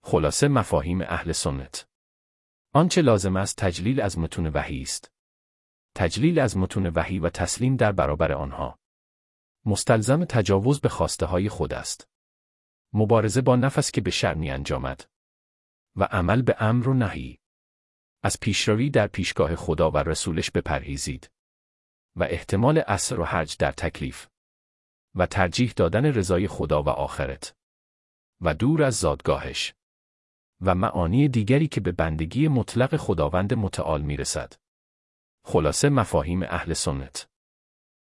خلاصه مفاهیم اهل سنت. آنچه لازم است تجلیل از متون وحی است. تجلیل از متون وحی و تسلیم در برابر آنها مستلزم تجاوز به خواسته های خود است. مبارزه با نفس که به شر می انجامد و عمل به امر و نهی. از پیشروی در پیشگاه خدا و رسولش بپرهیزید و احتمال عسر و حرج در تکلیف و ترجیح دادن رضای خدا و آخرت و دور از زادگاهش و معانی دیگری که به بندگی مطلق خداوند متعال میرسد. خلاصه مفاهیم اهل سنت.